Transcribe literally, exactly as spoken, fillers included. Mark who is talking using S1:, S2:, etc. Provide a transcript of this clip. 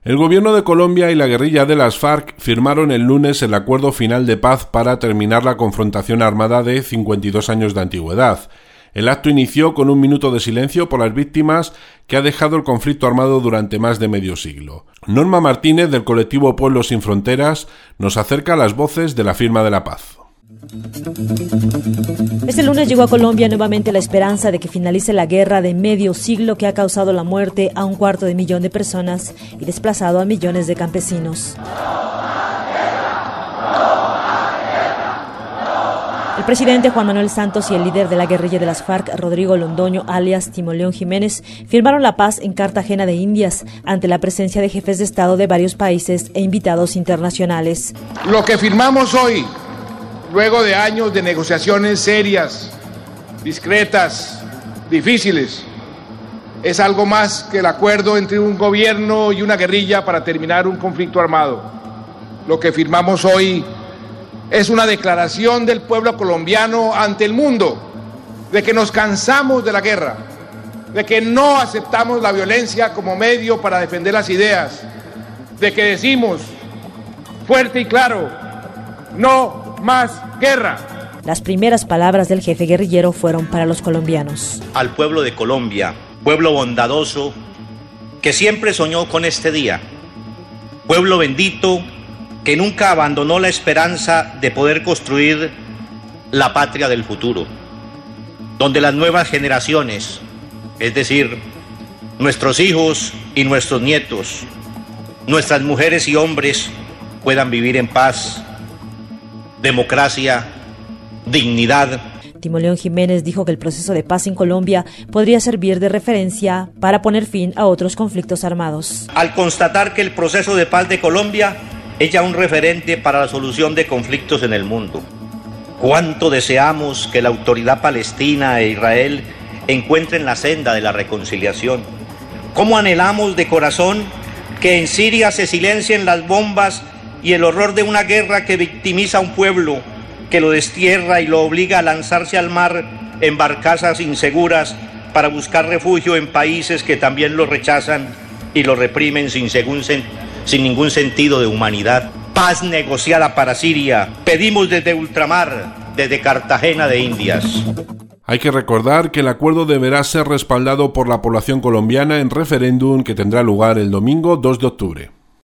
S1: El gobierno de Colombia y la guerrilla de las FARC firmaron el lunes el acuerdo final de paz para terminar la confrontación armada de cincuenta y dos años de antigüedad. El acto inició con un minuto de silencio por las víctimas que ha dejado el conflicto armado durante más de medio siglo. Norma Martínez, del colectivo Pueblos Sin Fronteras, nos acerca a las voces de la firma de la paz.
S2: Este lunes llegó a Colombia nuevamente la esperanza de que finalice la guerra de medio siglo que ha causado la muerte a un cuarto de millón de personas y desplazado a millones de campesinos. El presidente Juan Manuel Santos y el líder de la guerrilla de las FARC, Rodrigo Londoño, alias Timo León Jiménez, firmaron la paz en Cartagena de Indias, ante la presencia de jefes de Estado de varios países e invitados internacionales.
S3: Lo que firmamos hoy, luego de años de negociaciones serias, discretas, difíciles, es algo más que el acuerdo entre un gobierno y una guerrilla para terminar un conflicto armado. Lo que firmamos hoy es una declaración del pueblo colombiano ante el mundo de que nos cansamos de la guerra, de que no aceptamos la violencia como medio para defender las ideas, de que decimos fuerte y claro, no más guerra.
S2: Las primeras palabras del jefe guerrillero fueron para los colombianos.
S4: Al pueblo de Colombia, pueblo bondadoso, que siempre soñó con este día, pueblo bendito, que nunca abandonó la esperanza de poder construir la patria del futuro, donde las nuevas generaciones, es decir, nuestros hijos y nuestros nietos, nuestras mujeres y hombres, puedan vivir en paz, democracia, dignidad.
S2: Timo León Jiménez dijo que el proceso de paz en Colombia podría servir de referencia para poner fin a otros conflictos armados.
S4: Al constatar que el proceso de paz de Colombia es ya un referente para la solución de conflictos en el mundo. Cuánto deseamos que la autoridad palestina e Israel encuentren la senda de la reconciliación. Cómo anhelamos de corazón que en Siria se silencien las bombas y el horror de una guerra que victimiza a un pueblo, que lo destierra y lo obliga a lanzarse al mar en barcazas inseguras para buscar refugio en países que también lo rechazan y lo reprimen sin según sentido. sin ningún sentido de humanidad. Paz negociada para Siria. Pedimos desde ultramar, desde Cartagena de Indias.
S1: Hay que recordar que el acuerdo deberá ser respaldado por la población colombiana en referéndum que tendrá lugar el domingo dos de octubre.